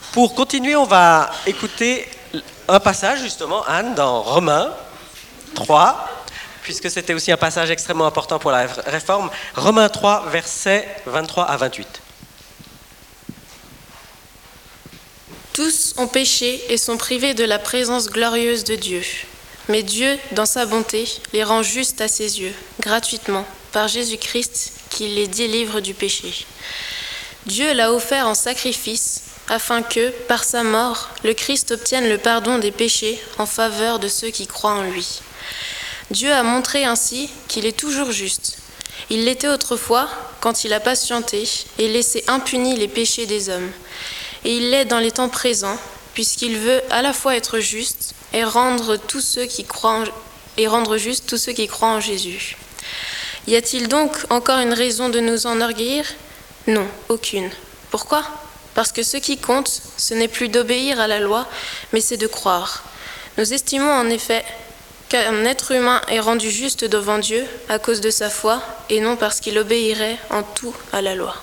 Pour continuer, on va écouter un passage, justement, Anne, dans Romains 3, puisque c'était aussi un passage extrêmement important pour la réforme. Romains 3, versets 23 à 28. Tous ont péché et sont privés de la présence glorieuse de Dieu. Mais Dieu, dans sa bonté, les rend justes à ses yeux, gratuitement, par Jésus-Christ, qui les délivre du péché. Dieu l'a offert en sacrifice, afin que, par sa mort, le Christ obtienne le pardon des péchés en faveur de ceux qui croient en lui. Dieu a montré ainsi qu'il est toujours juste. Il l'était autrefois, quand il a patienté et laissé impunis les péchés des hommes. Et il l'est dans les temps présents, puisqu'il veut à la fois être juste et rendre juste tous ceux qui croient en Jésus. Y a-t-il donc encore une raison de nous enorgueillir ? Non, aucune. Pourquoi ? Parce que ce qui compte, ce n'est plus d'obéir à la loi, mais c'est de croire. Nous estimons en effet qu'un être humain est rendu juste devant Dieu à cause de sa foi, et non parce qu'il obéirait en tout à la loi.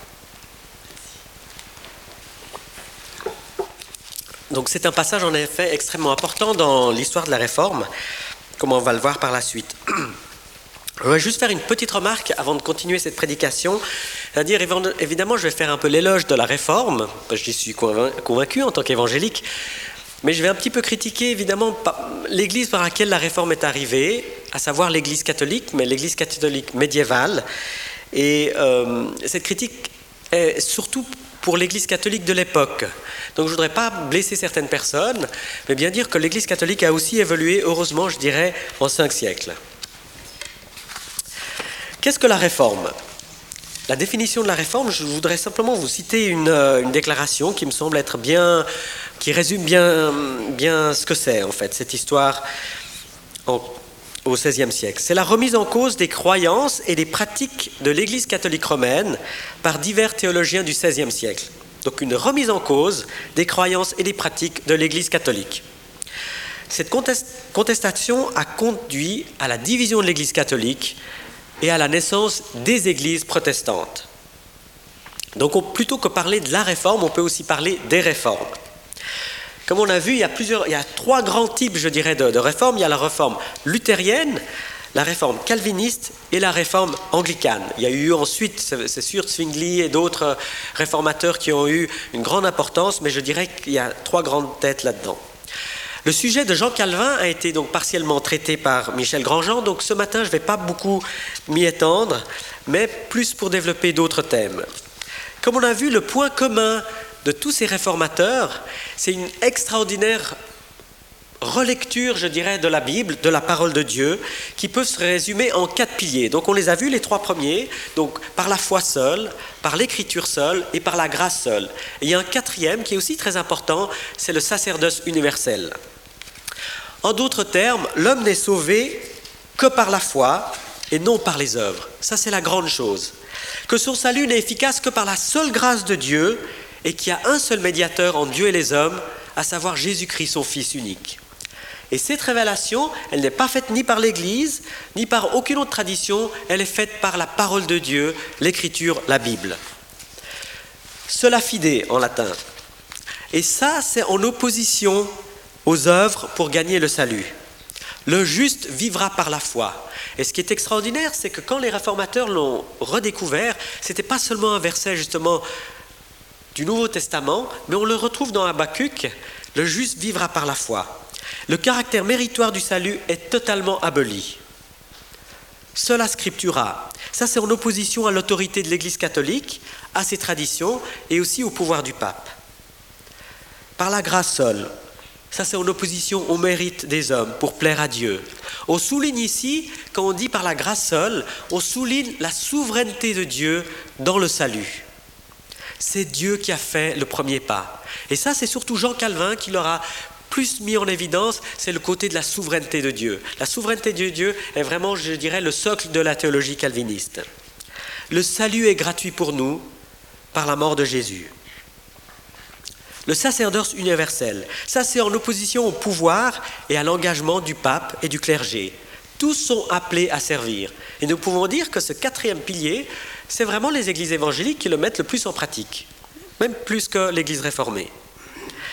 Donc c'est un passage en effet extrêmement important dans l'histoire de la Réforme, comme on va le voir par la suite. Je vais juste faire une petite remarque avant de continuer cette prédication. C'est-à-dire, évidemment, je vais faire un peu l'éloge de la Réforme, parce que j'y suis convaincu en tant qu'évangélique, mais je vais un petit peu critiquer évidemment l'Église par laquelle la Réforme est arrivée, à savoir l'Église catholique, mais l'Église catholique médiévale. Et cette critique est surtout pour l'Église catholique de l'époque. Donc je ne voudrais pas blesser certaines personnes, mais bien dire que l'Église catholique a aussi évolué, heureusement, je dirais, en 5 siècles. Qu'est-ce que la Réforme ? La définition de la Réforme, je voudrais simplement vous citer une déclaration qui me semble être qui résume bien ce que c'est, en fait, cette histoire au XVIe siècle. C'est la remise en cause des croyances et des pratiques de l'Église catholique romaine par divers théologiens du XVIe siècle. Donc une remise en cause des croyances et des pratiques de l'Église catholique. Cette contestation a conduit à la division de l'Église catholique et à la naissance des églises protestantes. Donc plutôt que parler de la réforme, on peut aussi parler des réformes. Comme on a vu, il y a 3 grands types, je dirais, de réformes. Il y a la réforme luthérienne, la réforme calviniste et la réforme anglicane. Il y a eu ensuite, c'est sûr, Zwingli et d'autres réformateurs qui ont eu une grande importance, mais je dirais qu'il y a 3 grandes têtes là-dedans. Le sujet de Jean Calvin a été donc partiellement traité par Michel Grandjean, donc ce matin je ne vais pas beaucoup m'y étendre, mais plus pour développer d'autres thèmes. Comme on a vu, le point commun de tous ces réformateurs, c'est une extraordinaire relecture, je dirais, de la Bible, de la parole de Dieu, qui peut se résumer en 4 piliers. Donc on les a vus, les 3 premiers, donc par la foi seule, par l'écriture seule et par la grâce seule. Et il y a un 4e qui est aussi très important, c'est le sacerdoce universel. En d'autres termes, l'homme n'est sauvé que par la foi et non par les œuvres. Ça, c'est la grande chose. Que son salut n'est efficace que par la seule grâce de Dieu et qu'il y a un seul médiateur entre Dieu et les hommes, à savoir Jésus-Christ, son Fils unique. Et cette révélation, elle n'est pas faite ni par l'Église, ni par aucune autre tradition, elle est faite par la parole de Dieu, l'Écriture, la Bible. Sola fide en latin. Et ça, c'est en opposition aux œuvres pour gagner le salut. Le juste vivra par la foi. Et ce qui est extraordinaire, c'est que quand les réformateurs l'ont redécouvert, ce n'était pas seulement un verset justement du Nouveau Testament, mais on le retrouve dans Habakkuk, le juste vivra par la foi. Le caractère méritoire du salut est totalement aboli. Sola scriptura, ça c'est en opposition à l'autorité de l'Église catholique, à ses traditions et aussi au pouvoir du pape. Par la grâce seule, ça c'est en opposition au mérite des hommes pour plaire à Dieu. On souligne ici, quand on dit par la grâce seule, on souligne la souveraineté de Dieu dans le salut. C'est Dieu qui a fait le premier pas. Et ça c'est surtout Jean Calvin qui l'aura plus mis en évidence, c'est le côté de la souveraineté de Dieu. La souveraineté de Dieu est vraiment, je dirais, le socle de la théologie calviniste. Le salut est gratuit pour nous par la mort de Jésus. Le sacerdoce universel, ça c'est en opposition au pouvoir et à l'engagement du pape et du clergé. Tous sont appelés à servir. Et nous pouvons dire que ce 4e pilier, c'est vraiment les églises évangéliques qui le mettent le plus en pratique, même plus que l'église réformée.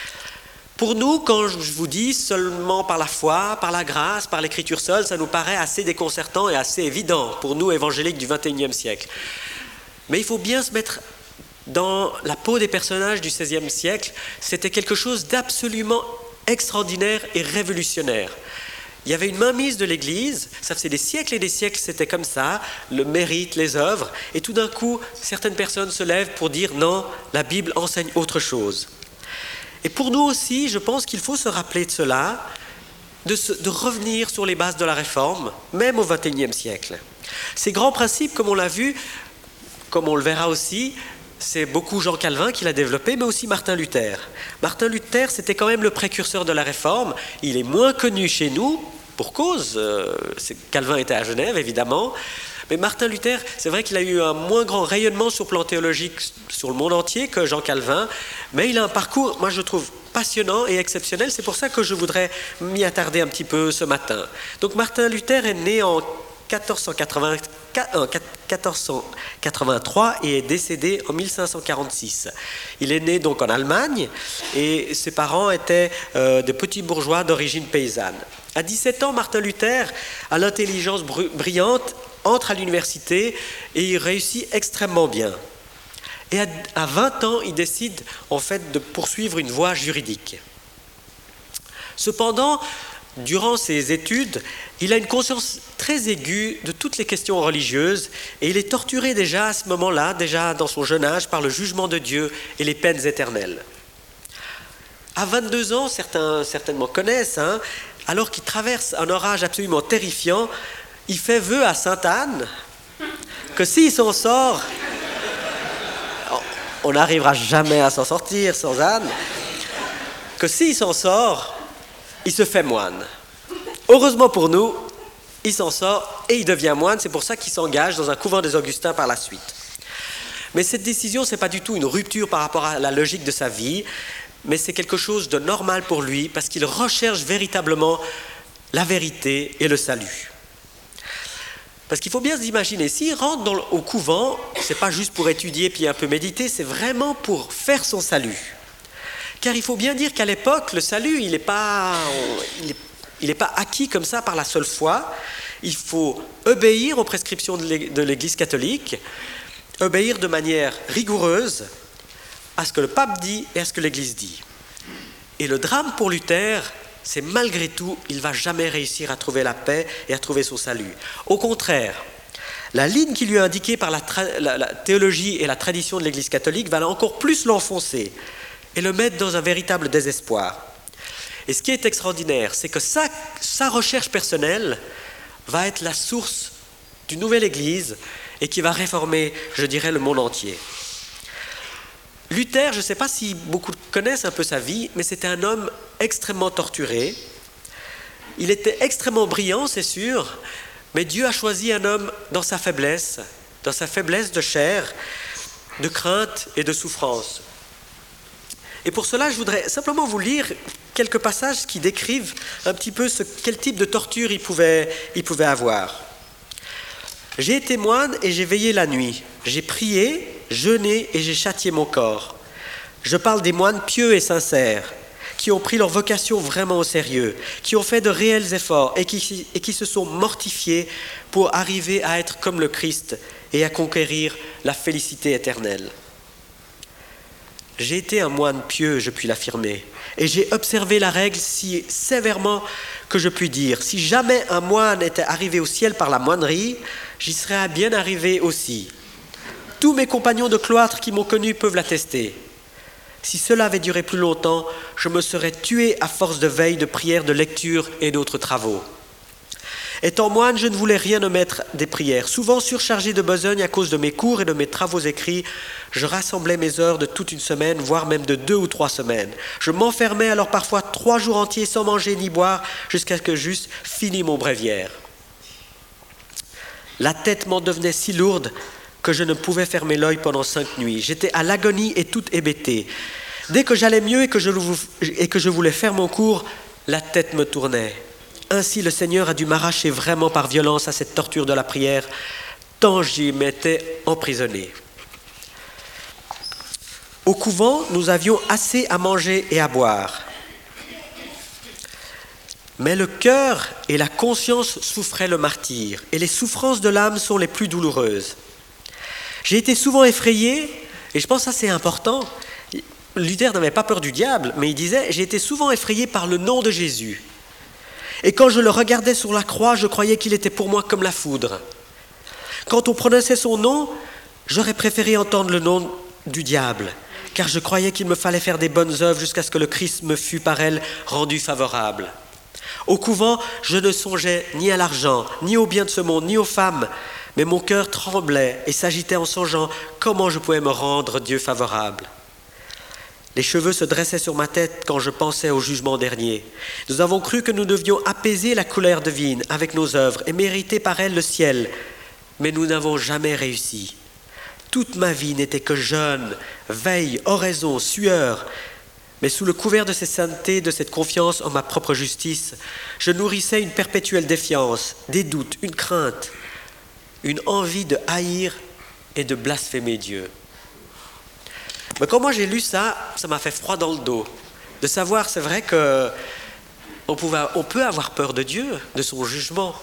Pour nous, quand je vous dis seulement par la foi, par la grâce, par l'écriture seule, ça nous paraît assez déconcertant et assez évident pour nous, évangéliques du XXIe siècle. Mais il faut bien se mettre dans la peau des personnages du XVIe siècle. C'était quelque chose d'absolument extraordinaire et révolutionnaire. Il y avait une mainmise de l'Église, ça faisait des siècles et des siècles, c'était comme ça, le mérite, les œuvres, et tout d'un coup, certaines personnes se lèvent pour dire non, la Bible enseigne autre chose. Et pour nous aussi, je pense qu'il faut se rappeler de cela, de revenir sur les bases de la Réforme, même au XXIe siècle. Ces grands principes, comme on l'a vu, comme on le verra aussi, c'est beaucoup Jean Calvin qui l'a développé, mais aussi Martin Luther. Martin Luther, c'était quand même le précurseur de la Réforme. Il est moins connu chez nous, pour cause. Calvin était à Genève, évidemment. Mais Martin Luther, c'est vrai qu'il a eu un moins grand rayonnement sur le plan théologique sur le monde entier que Jean Calvin, mais il a un parcours, moi je trouve, passionnant et exceptionnel. C'est pour ça que je voudrais m'y attarder un petit peu ce matin. Donc Martin Luther est né en 1483 et est décédé en 1546. Il est né donc en Allemagne et ses parents étaient des petits bourgeois d'origine paysanne. À 17 ans, Martin Luther a l'intelligence brillante, entre à l'université et il réussit extrêmement bien. Et à 20 ans, il décide en fait de poursuivre une voie juridique. Cependant, durant ses études, il a une conscience très aiguë de toutes les questions religieuses et il est torturé déjà à ce moment-là, déjà dans son jeune âge, par le jugement de Dieu et les peines éternelles. À 22 ans, certains certainement connaissent, alors qu'il traverse un orage absolument terrifiant, il fait vœu à Sainte Anne que s'il s'en sort, on n'arrivera jamais à s'en sortir sans Anne, que s'il s'en sort, il se fait moine. Heureusement pour nous, il s'en sort et il devient moine. C'est pour ça qu'il s'engage dans un couvent des Augustins par la suite. Mais cette décision, ce n'est pas du tout une rupture par rapport à la logique de sa vie, mais c'est quelque chose de normal pour lui parce qu'il recherche véritablement la vérité et le salut. Parce qu'il faut bien s'imaginer, s'il rentre au couvent, ce n'est pas juste pour étudier puis un peu méditer, c'est vraiment pour faire son salut. Car il faut bien dire qu'à l'époque, le salut, il n'est pas acquis comme ça par la seule foi. Il faut obéir aux prescriptions de l'Église catholique, obéir de manière rigoureuse à ce que le pape dit et à ce que l'Église dit. Et le drame pour Luther, c'est malgré tout, il ne va jamais réussir à trouver la paix et à trouver son salut. Au contraire, la ligne qui lui est indiquée par la théologie et la tradition de l'Église catholique va encore plus l'enfoncer et le mettre dans un véritable désespoir. Et ce qui est extraordinaire, c'est que sa recherche personnelle va être la source d'une nouvelle Église et qui va réformer, je dirais, le monde entier. Luther, je ne sais pas si beaucoup connaissent un peu sa vie, mais c'était un homme extrêmement torturé. Il était extrêmement brillant, c'est sûr, mais Dieu a choisi un homme dans sa faiblesse de chair, de crainte et de souffrance. Et pour cela, je voudrais simplement vous lire quelques passages qui décrivent un petit peu quel type de torture il pouvait avoir. « J'ai été moine et j'ai veillé la nuit. J'ai prié, jeûné et j'ai châtié mon corps. Je parle des moines pieux et sincères, qui ont pris leur vocation vraiment au sérieux, qui ont fait de réels efforts et qui se sont mortifiés pour arriver à être comme le Christ et à conquérir la félicité éternelle. J'ai été un moine pieux, je puis l'affirmer, et j'ai observé la règle si sévèrement que je puis dire, si jamais un moine était arrivé au ciel par la moinerie, j'y serais bien arrivé aussi. Tous mes compagnons de cloître qui m'ont connu peuvent l'attester. Si cela avait duré plus longtemps, je me serais tué à force de veille, de prières, de lecture et d'autres travaux. Étant moine, je ne voulais rien omettre des prières. Souvent surchargé de besogne à cause de mes cours et de mes travaux écrits, je rassemblais mes heures de toute une semaine, voire même de 2 ou 3 semaines. Je m'enfermais alors parfois 3 jours entiers sans manger ni boire, jusqu'à ce que j'eusse fini mon bréviaire. La tête m'en devenait si lourde que je ne pouvais fermer l'œil pendant 5 nuits. J'étais à l'agonie et toute hébétée. Dès que j'allais mieux et que je voulais faire mon cours, la tête me tournait. Ainsi, le Seigneur a dû m'arracher vraiment par violence à cette torture de la prière, tant j'y m'étais emprisonné. Au couvent, nous avions assez à manger et à boire. Mais le cœur et la conscience souffraient le martyre, et les souffrances de l'âme sont les plus douloureuses. J'ai été souvent effrayé, et je pense que ça c'est important. Luther n'avait pas peur du diable, mais il disait « J'ai été souvent effrayé par le nom de Jésus. Et quand je le regardais sur la croix, je croyais qu'il était pour moi comme la foudre. Quand on prononçait son nom, j'aurais préféré entendre le nom du diable, car je croyais qu'il me fallait faire des bonnes œuvres jusqu'à ce que le Christ me fût par elle rendu favorable. Au couvent, je ne songeais ni à l'argent, ni aux biens de ce monde, ni aux femmes, mais mon cœur tremblait et s'agitait en songeant comment je pouvais me rendre Dieu favorable. Les cheveux se dressaient sur ma tête quand je pensais au jugement dernier. Nous avons cru que nous devions apaiser la colère divine avec nos œuvres et mériter par elles le ciel, mais nous n'avons jamais réussi. Toute ma vie n'était que jeûne, veille, oraison, sueur, mais sous le couvert de cette sainteté, de cette confiance en ma propre justice, je nourrissais une perpétuelle défiance, des doutes, une crainte, une envie de haïr et de blasphémer Dieu. Mais quand moi j'ai lu ça, ça m'a fait froid dans le dos. De savoir, c'est vrai qu'on peut avoir peur de Dieu, de son jugement.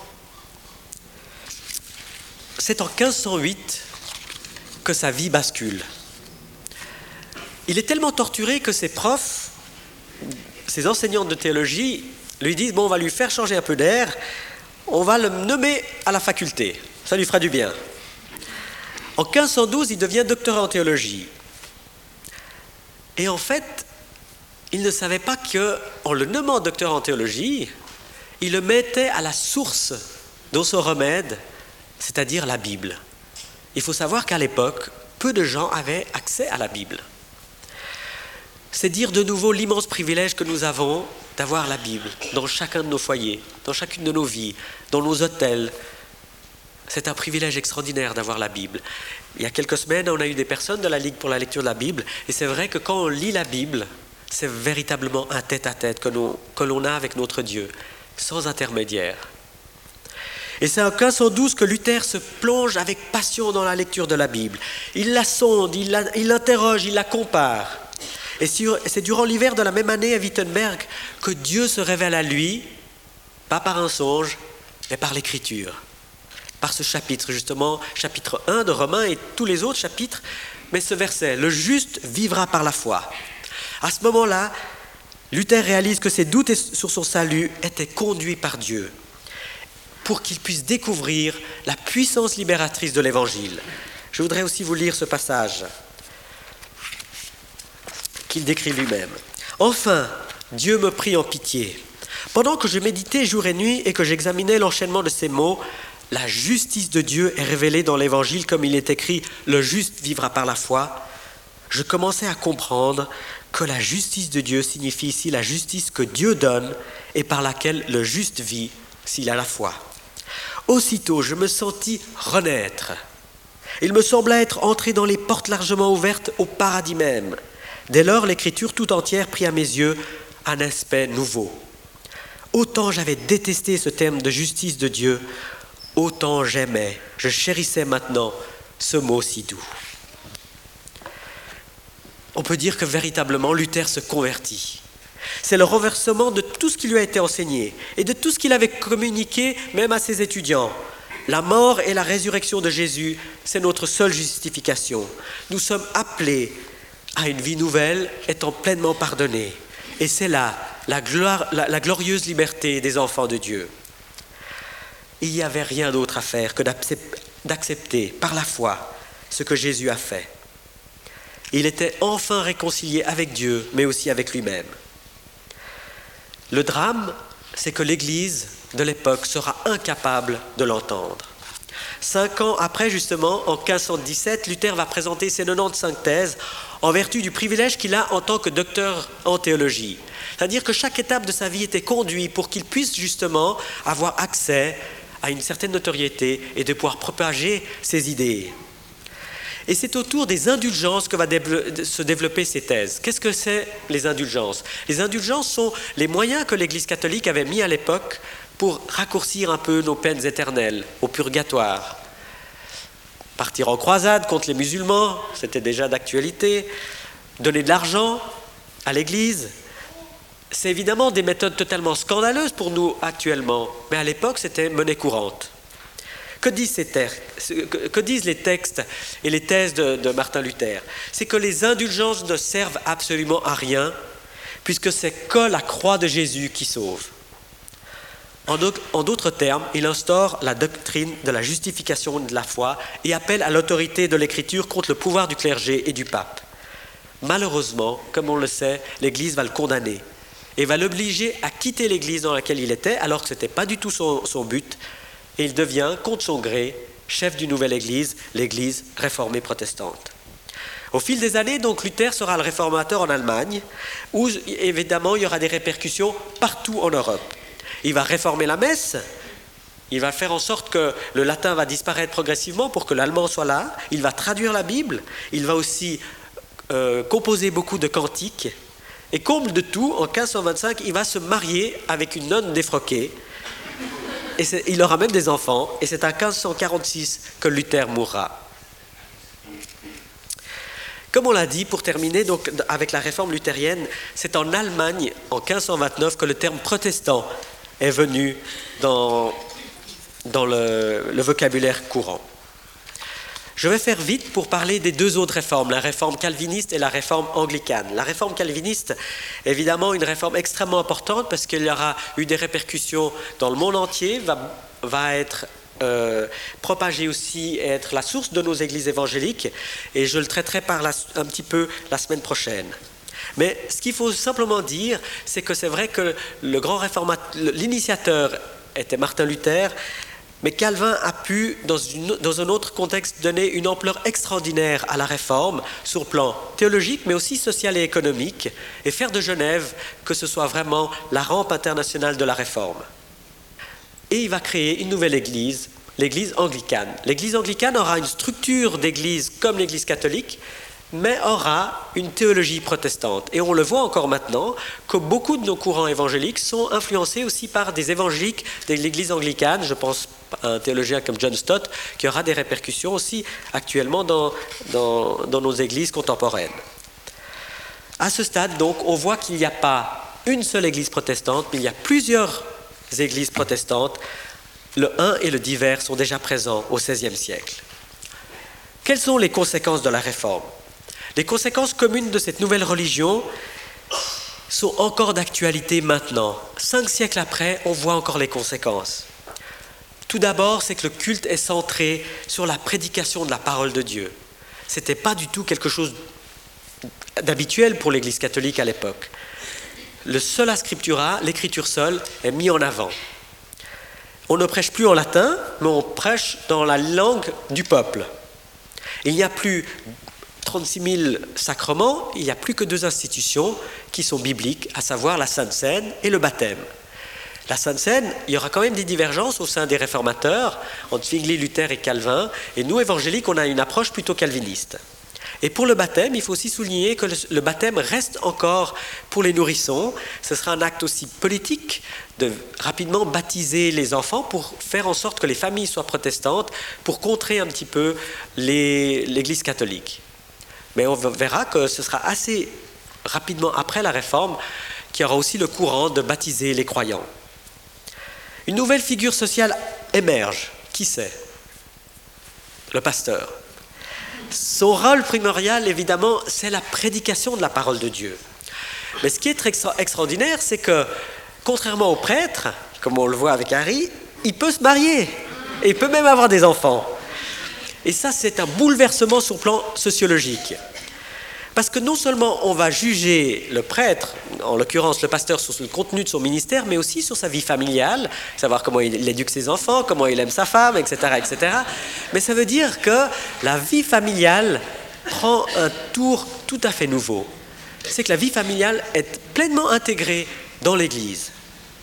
C'est en 1508 que sa vie bascule. Il est tellement torturé que ses profs, ses enseignantes de théologie, lui disent « Bon, on va lui faire changer un peu d'air, on va le nommer à la faculté, ça lui fera du bien. » En 1512, il devient docteur en théologie. Et en fait, il ne savait pas qu'en le nommant docteur en théologie, il le mettait à la source de son remède, c'est-à-dire la Bible. Il faut savoir qu'à l'époque, peu de gens avaient accès à la Bible. C'est dire de nouveau l'immense privilège que nous avons d'avoir la Bible dans chacun de nos foyers, dans chacune de nos vies, dans nos hôtels. C'est un privilège extraordinaire d'avoir la Bible. Il y a quelques semaines, on a eu des personnes de la Ligue pour la lecture de la Bible, et c'est vrai que quand on lit la Bible, c'est véritablement un tête-à-tête que l'on a avec notre Dieu, sans intermédiaire. Et c'est en 1512 que Luther se plonge avec passion dans la lecture de la Bible. Il la sonde, il l'interroge, il la compare. Et c'est durant l'hiver de la même année à Wittenberg que Dieu se révèle à lui, pas par un songe, mais par l'Écriture. Par ce chapitre, justement, chapitre 1 de Romains et tous les autres chapitres, mais ce verset, « Le juste vivra par la foi ». À ce moment-là, Luther réalise que ses doutes sur son salut étaient conduits par Dieu pour qu'il puisse découvrir la puissance libératrice de l'Évangile. Je voudrais aussi vous lire ce passage qu'il décrit lui-même. « Enfin, Dieu me prit en pitié. Pendant que je méditais jour et nuit et que j'examinais l'enchaînement de ces mots, la justice de Dieu est révélée dans l'Évangile comme il est écrit « Le juste vivra par la foi ». Je commençais à comprendre que la justice de Dieu signifie ici la justice que Dieu donne et par laquelle le juste vit s'il a la foi. Aussitôt, je me sentis renaître. Il me semblait être entré dans les portes largement ouvertes au paradis même. Dès lors, l'Écriture tout entière prit à mes yeux un aspect nouveau. Autant j'avais détesté ce terme de justice de Dieu, autant j'aimais, je chérissais maintenant ce mot si doux. On peut dire que véritablement Luther se convertit. C'est le renversement de tout ce qui lui a été enseigné et de tout ce qu'il avait communiqué même à ses étudiants. La mort et la résurrection de Jésus, c'est notre seule justification. Nous sommes appelés à une vie nouvelle étant pleinement pardonnés. Et c'est là la glorieuse liberté des enfants de Dieu. Il n'y avait rien d'autre à faire que d'accepter par la foi ce que Jésus a fait. Il était enfin réconcilié avec Dieu, mais aussi avec lui-même. Le drame, c'est que l'Église de l'époque sera incapable de l'entendre. 5 ans après, justement, en 1517, Luther va présenter ses 95 thèses en vertu du privilège qu'il a en tant que docteur en théologie. C'est-à-dire que chaque étape de sa vie était conduite pour qu'il puisse justement avoir accès à une certaine notoriété et de pouvoir propager ses idées. Et c'est autour des indulgences que va se développer ces thèses. Qu'est-ce que c'est les indulgences ? Les indulgences sont les moyens que l'Église catholique avait mis à l'époque pour raccourcir un peu nos peines éternelles au purgatoire. Partir en croisade contre les musulmans, c'était déjà d'actualité. Donner de l'argent à l'Église. C'est évidemment des méthodes totalement scandaleuses pour nous actuellement, mais à l'époque, c'était monnaie courante. Que disent les textes et les thèses de Martin Luther? C'est que les indulgences ne servent absolument à rien, puisque c'est que la croix de Jésus qui sauve. En d'autres termes, il instaure la doctrine de la justification de la foi et appelle à l'autorité de l'Écriture contre le pouvoir du clergé et du pape. Malheureusement, comme on le sait, l'Église va le condamner et va l'obliger à quitter l'Église dans laquelle il était, alors que ce n'était pas du tout son but, et il devient, contre son gré, chef d'une nouvelle Église, l'Église réformée protestante. Au fil des années, donc, Luther sera le réformateur en Allemagne, où évidemment il y aura des répercussions partout en Europe. Il va réformer la messe, il va faire en sorte que le latin va disparaître progressivement pour que l'allemand soit là, il va traduire la Bible, il va aussi composer beaucoup de cantiques, et comble de tout, en 1525, il va se marier avec une nonne défroquée, et il aura même des enfants, et c'est en 1546 que Luther mourra. Comme on l'a dit, pour terminer, donc, avec la réforme luthérienne, c'est en Allemagne, en 1529, que le terme protestant est venu dans le vocabulaire courant. Je vais faire vite pour parler des deux autres réformes, la réforme calviniste et la réforme anglicane. La réforme calviniste, évidemment, une réforme extrêmement importante parce qu'il y aura eu des répercussions dans le monde entier, va être propagée aussi et être la source de nos églises évangéliques, et je le traiterai un petit peu la semaine prochaine. Mais ce qu'il faut simplement dire, c'est que c'est vrai que le grand réformateur, l'initiateur était Martin Luther, mais Calvin a pu, dans un autre contexte, donner une ampleur extraordinaire à la réforme, sur le plan théologique, mais aussi social et économique, et faire de Genève que ce soit vraiment la rampe internationale de la réforme. Et il va créer une nouvelle église, l'église anglicane. L'église anglicane aura une structure d'église comme l'église catholique, mais aura une théologie protestante. Et on le voit encore maintenant, que beaucoup de nos courants évangéliques sont influencés aussi par des évangéliques de l'église anglicane. Je pense à un théologien comme John Stott, qui aura des répercussions aussi actuellement dans nos églises contemporaines. À ce stade, donc, on voit qu'il n'y a pas une seule église protestante, mais il y a plusieurs églises protestantes. Le un et le divers sont déjà présents au XVIe siècle. Quelles sont les conséquences de la réforme? Les conséquences communes de cette nouvelle religion sont encore d'actualité maintenant. 5 siècles après, on voit encore les conséquences. Tout d'abord, c'est que le culte est centré sur la prédication de la parole de Dieu. Ce n'était pas du tout quelque chose d'habituel pour l'Église catholique à l'époque. Le sola scriptura, l'écriture seule, est mis en avant. On ne prêche plus en latin, mais on prêche dans la langue du peuple. Il n'y a plus 36 000 sacrements, il n'y a plus que 2 institutions qui sont bibliques, à savoir la Sainte Seine et le baptême. La Sainte Seine, il y aura quand même des divergences au sein des réformateurs, entre Zwingli, Luther et Calvin, et nous, évangéliques, on a une approche plutôt calviniste. Et pour le baptême, il faut aussi souligner que le baptême reste encore pour les nourrissons. Ce sera un acte aussi politique de rapidement baptiser les enfants pour faire en sorte que les familles soient protestantes, pour contrer un petit peu l'Église catholique. Mais on verra que ce sera assez rapidement après la réforme qu'il y aura aussi le courant de baptiser les croyants. Une nouvelle figure sociale émerge. Qui c'est? Le pasteur. Son rôle primordial, évidemment, c'est la prédication de la parole de Dieu. Mais ce qui est très extraordinaire, c'est que, contrairement au prêtre, comme on le voit avec Harry, il peut se marier et il peut même avoir des enfants. Et ça, c'est un bouleversement sur le plan sociologique. Parce que non seulement on va juger le prêtre, en l'occurrence le pasteur, sur le contenu de son ministère, mais aussi sur sa vie familiale, savoir comment il éduque ses enfants, comment il aime sa femme, etc., etc. Mais ça veut dire que la vie familiale prend un tour tout à fait nouveau. C'est que la vie familiale est pleinement intégrée dans l'Église.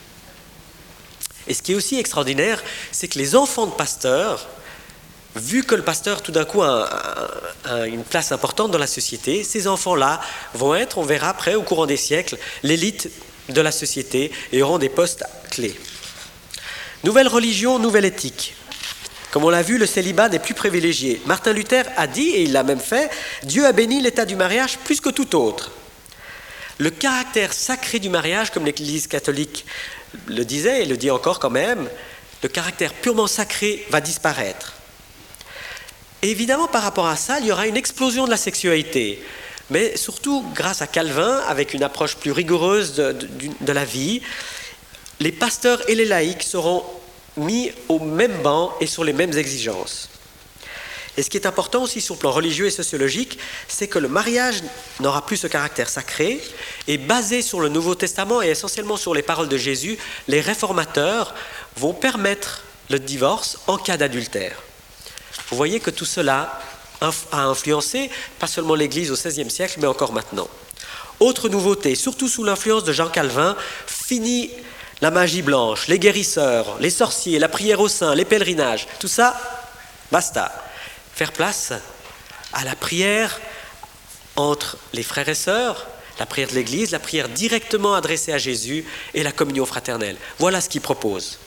Et ce qui est aussi extraordinaire, c'est que les enfants de pasteurs, vu que le pasteur tout d'un coup a une place importante dans la société, ces enfants-là vont être, on verra après au courant des siècles, l'élite de la société et auront des postes clés. Nouvelle religion, nouvelle éthique. Comme on l'a vu, le célibat n'est plus privilégié. Martin Luther a dit, et il l'a même fait, Dieu a béni l'état du mariage plus que tout autre. Le caractère sacré du mariage, comme l'Église catholique le disait et le dit encore quand même, le caractère purement sacré va disparaître. Et évidemment, par rapport à ça, il y aura une explosion de la sexualité. Mais surtout, grâce à Calvin, avec une approche plus rigoureuse de la vie, les pasteurs et les laïcs seront mis au même banc et sur les mêmes exigences. Et ce qui est important aussi sur le plan religieux et sociologique, c'est que le mariage n'aura plus ce caractère sacré, et basé sur le Nouveau Testament et essentiellement sur les paroles de Jésus, les réformateurs vont permettre le divorce en cas d'adultère. Vous voyez que tout cela a influencé pas seulement l'Église au XVIe siècle, mais encore maintenant. Autre nouveauté, surtout sous l'influence de Jean Calvin, fini la magie blanche, les guérisseurs, les sorciers, la prière aux saints, les pèlerinages, tout ça, basta. Faire place à la prière entre les frères et sœurs, la prière de l'Église, la prière directement adressée à Jésus et la communion fraternelle. Voilà ce qu'il propose.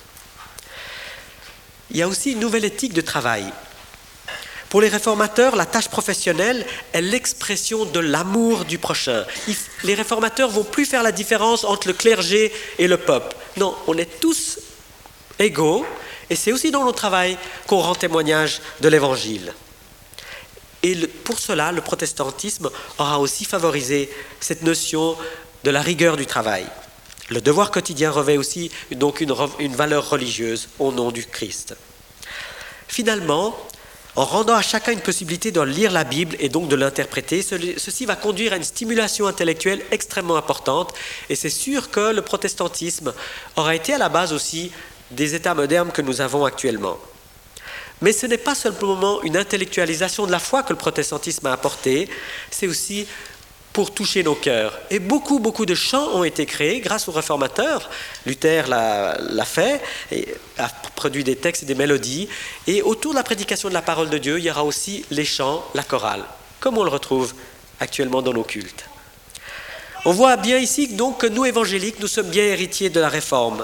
Il y a aussi une nouvelle éthique de travail. Pour les réformateurs, la tâche professionnelle est l'expression de l'amour du prochain. Les réformateurs ne vont plus faire la différence entre le clergé et le peuple. Non, on est tous égaux et c'est aussi dans notre travail qu'on rend témoignage de l'Évangile. Et pour cela, le protestantisme aura aussi favorisé cette notion de la rigueur du travail. Le devoir quotidien revêt aussi donc une valeur religieuse au nom du Christ. Finalement, en rendant à chacun une possibilité de lire la Bible et donc de l'interpréter, ceci va conduire à une stimulation intellectuelle extrêmement importante. Et c'est sûr que le protestantisme aura été à la base aussi des États modernes que nous avons actuellement. Mais ce n'est pas simplement une intellectualisation de la foi que le protestantisme a apporté, c'est aussi pour toucher nos cœurs. Et beaucoup de chants ont été créés grâce aux réformateurs. Luther l'a fait, et a produit des textes et des mélodies. Et autour de la prédication de la parole de Dieu, il y aura aussi les chants, la chorale, comme on le retrouve actuellement dans nos cultes. On voit bien ici donc que nous, évangéliques, nous sommes bien héritiers de la Réforme.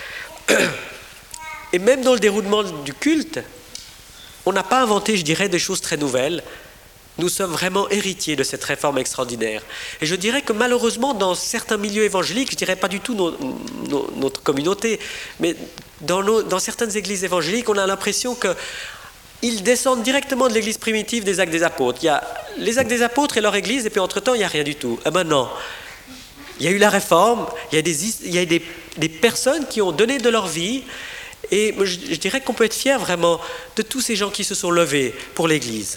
Et même dans le déroulement du culte, on n'a pas inventé, je dirais, des choses très nouvelles. Nous sommes vraiment héritiers de cette réforme extraordinaire. Et je dirais que malheureusement, dans certains milieux évangéliques, je ne dirais pas du tout notre communauté, mais dans certaines églises évangéliques, on a l'impression qu'ils descendent directement de l'église primitive des Actes des Apôtres. Il y a les Actes des Apôtres et leur église, et puis entre-temps, il n'y a rien du tout. Eh bien non. Il y a eu la réforme, il y a des personnes qui ont donné de leur vie, et je dirais qu'on peut être fier vraiment de tous ces gens qui se sont levés pour l'église.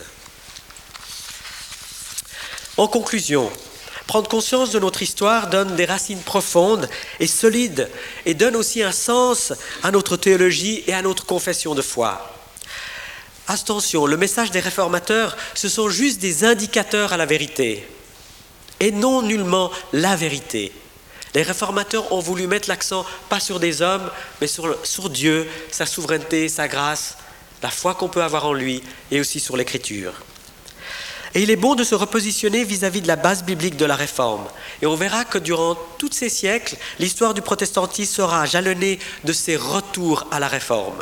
En conclusion, prendre conscience de notre histoire donne des racines profondes et solides et donne aussi un sens à notre théologie et à notre confession de foi. Attention, le message des réformateurs, ce sont juste des indicateurs à la vérité et non nullement la vérité. Les réformateurs ont voulu mettre l'accent pas sur des hommes, mais sur Dieu, sa souveraineté, sa grâce, la foi qu'on peut avoir en lui et aussi sur l'Écriture. Et il est bon de se repositionner vis-à-vis de la base biblique de la Réforme. Et on verra que durant tous ces siècles, l'histoire du protestantisme sera jalonnée de ces retours à la Réforme.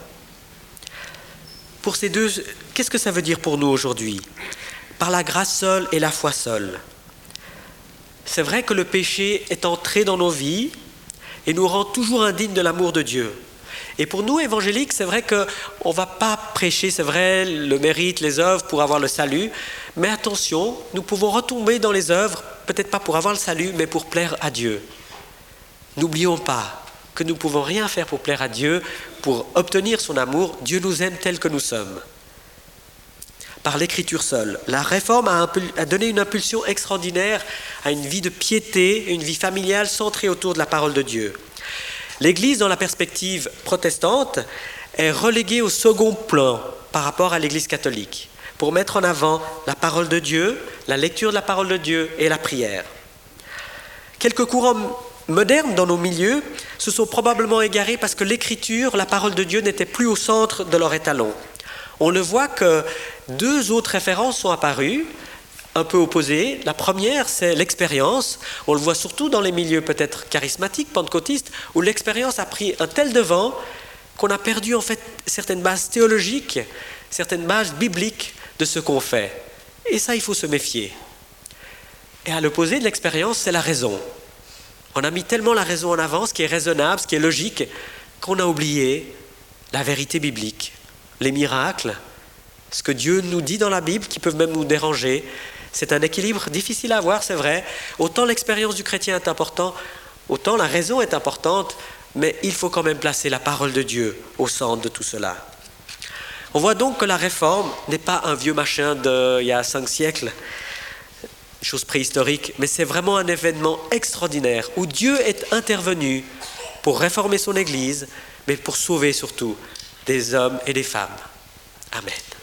Pour ces deux, qu'est-ce que ça veut dire pour nous aujourd'hui ? Par la grâce seule et la foi seule. C'est vrai que le péché est entré dans nos vies et nous rend toujours indignes de l'amour de Dieu. Et pour nous, évangéliques, c'est vrai qu'on ne va pas prêcher, c'est vrai, le mérite, les œuvres pour avoir le salut. Mais attention, nous pouvons retomber dans les œuvres, peut-être pas pour avoir le salut, mais pour plaire à Dieu. N'oublions pas que nous ne pouvons rien faire pour plaire à Dieu, pour obtenir son amour. Dieu nous aime tels que nous sommes. Par l'Écriture seule. La Réforme a donné une impulsion extraordinaire à une vie de piété, une vie familiale centrée autour de la parole de Dieu. L'Église, dans la perspective protestante, est reléguée au second plan par rapport à l'Église catholique, pour mettre en avant la parole de Dieu, la lecture de la parole de Dieu et la prière. Quelques courants modernes dans nos milieux se sont probablement égarés parce que l'Écriture, la parole de Dieu, n'était plus au centre de leur étalon. On le voit que deux autres références sont apparues, un peu opposées. La première, c'est l'expérience. On le voit surtout dans les milieux peut-être charismatiques, pentecôtistes, où l'expérience a pris un tel devant qu'on a perdu en fait certaines bases théologiques, certaines bases bibliques de ce qu'on fait. Et ça, il faut se méfier. Et à l'opposé de l'expérience, c'est la raison. On a mis tellement la raison en avant, ce qui est raisonnable, ce qui est logique, qu'on a oublié la vérité biblique, les miracles, ce que Dieu nous dit dans la Bible, qui peuvent même nous déranger. C'est un équilibre difficile à avoir, c'est vrai. Autant l'expérience du chrétien est importante, autant la raison est importante, mais il faut quand même placer la parole de Dieu au centre de tout cela. On voit donc que la réforme n'est pas un vieux machin d'il y a 5 siècles, chose préhistorique, mais c'est vraiment un événement extraordinaire où Dieu est intervenu pour réformer son Église, mais pour sauver surtout des hommes et des femmes. Amen.